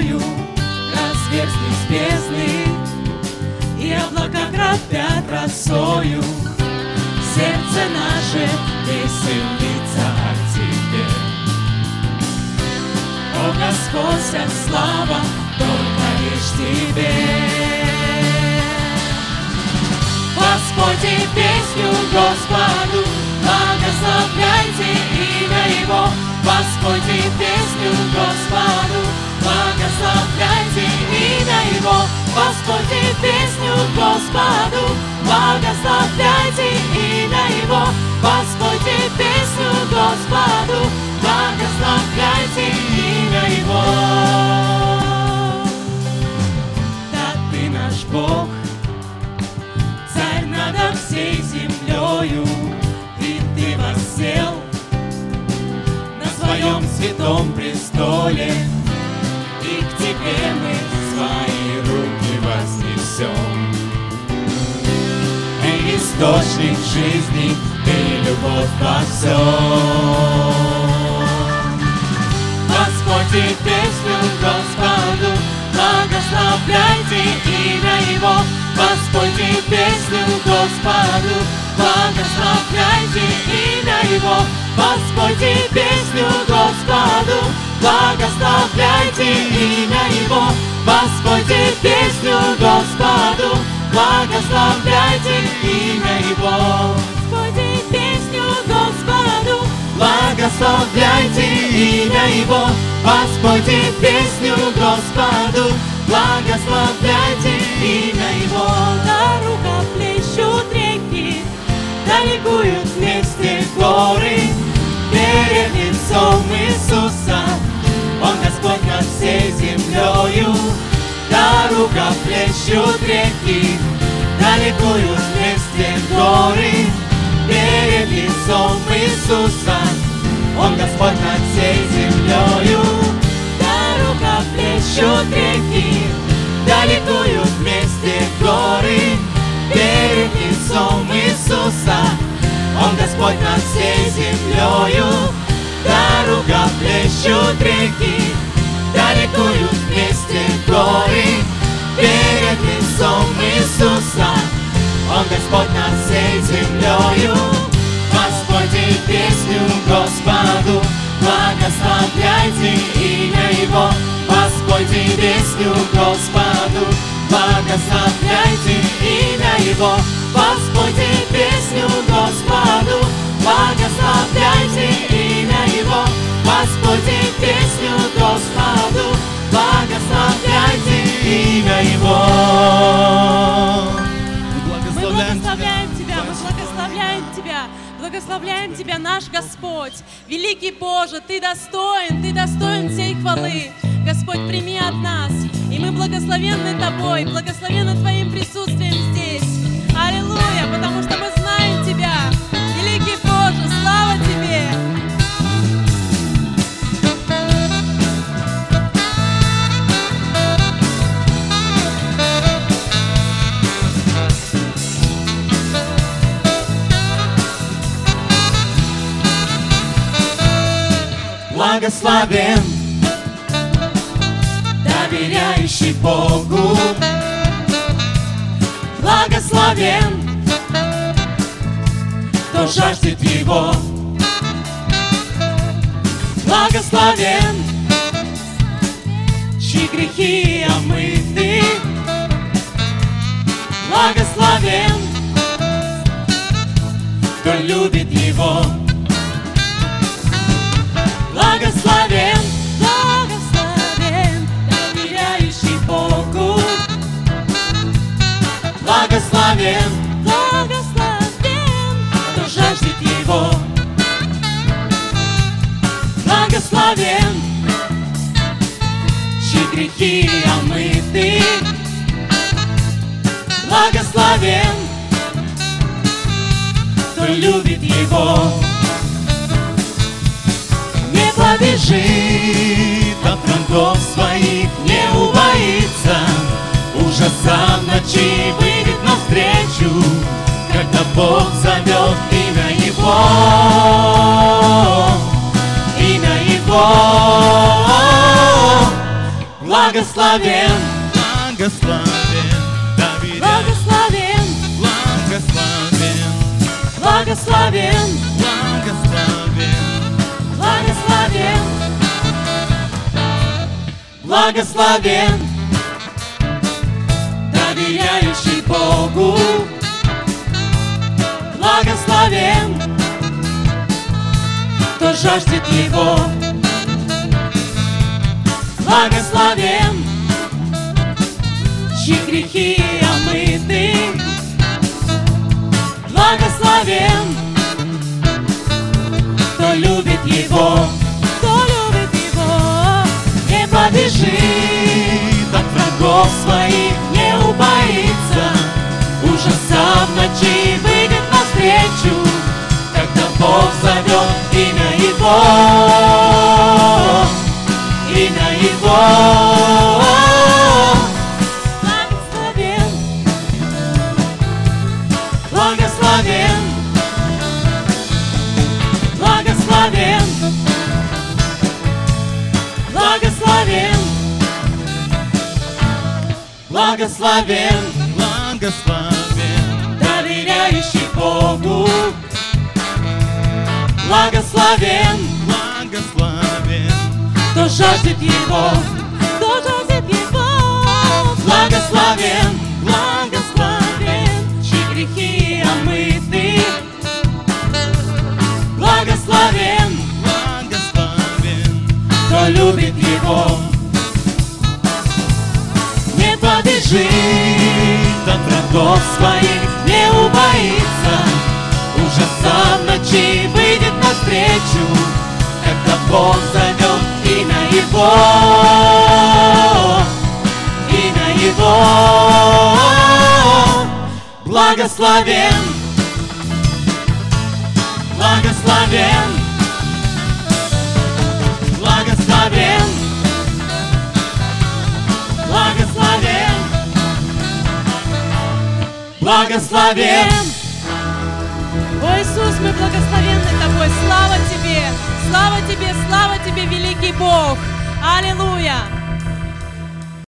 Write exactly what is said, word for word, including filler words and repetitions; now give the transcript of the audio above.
рекою, разверзнись бездны, и облака кропят росою. Сердце наше веселится о Тебе. О Господь, вся слава только лишь Тебе. Воспойте песню Господу, благословляйте имя Его. Воспойте песню Господу, благословляйте имя Его. Воспойте песню Господу, благословляйте имя Его. Воспойте песню Господу, благословляйте имя Его. Да Ты наш Бог, Царь над всей землею, и Ты воссел на Своем святом престоле, и к Тебе мы свои руки вознесем. Ты источник жизни, Ты любовь во всем. Воспойте песню Господу, благословляйте имя Его. Воспойте песню Господу, благословляйте имя Его. Воспойте песню Господу, благословляйте имя Его. Воспойте песню Господу, благословляйте имя Его. Воспойте песню Господу, благословляйте имя Его. Воспойте песню Господу, благословляйте имя Его. Да рука плещут реки, да ликуют вместе горы перед лицом Иисуса. Он Господь над всей землею. Да рука плещут реки, да ликуют вместе горы перед лицом Иисуса. Он Господь над всей землею. Да рука плещут реки, да ликуют вместе горы перед лицом Иисуса. Он Господь над всей землею. Да рука плещут реки, да ликуют вместе горы перед лицом Иисуса. Он Господь над всей землею. Воспойте песню Господу, благословляйте имя Его. Воспойте песню Господу, благословляйте имя Его. Воспойте песню Господу, благословляйте имя Его. Воспойте песню Господу, благословляйте имя Его. Мы благословляем Тебя, мы благословляем Тебя, благословляем Тебя, наш Господь. Великий Боже, Ты достоин, Ты достоин всей хвалы. Господь, прими от нас, и мы благословенны Тобой, благословенны Твоим присутствием здесь. Аллилуйя, потому что мы знаем Тебя. Великий Боже, слава Тебе! Благословен, доверяющий Богу. Благословен, кто жаждет Его. Благословен, чьи грехи омыты. Благословен, кто любит Его. Благословен, благословен, доверяющий Богу. Благословен, благословен, кто жаждет Его. Благословен, чьи грехи омыты. Благословен, кто любит Его. Не побежит от врагов своих, не убоится ужаса в ночи, выйдет навстречу, когда Бог зовет имя Его. Имя Его. Благословен, благословен, доверяй, благословен, благословен, благословен, благословен, благословен, благословен, доверяющий Богу. Благословен, кто жаждет Его. Благословен, чьи грехи омыты. Благословен, кто любит Его, кто любит Его, не побежит от врагов своих, не убоится ужаса в ночи, выйдет навстречу, когда Бог зовет имя Его, имя Его. Благословен, благословен, благословен, благословен, благословен, доверяющий Богу. Благословен, благословен, кто жаждет Его, кто жаждет Его. Благословен, благословен, чьи грехи омыты. Благословен, благословен, кто любит Его, не побежит от врагов своих, не убоится ужаса в ночи, выйдет навстречу, когда Бог зовет имя Его, имя Его. Благословен, благословен, благословен, благословен, благословен. О, Иисус, мы благословенны Тобой. Слава Тебе, слава Тебе, слава Тебе, великий Бог. Аллилуйя.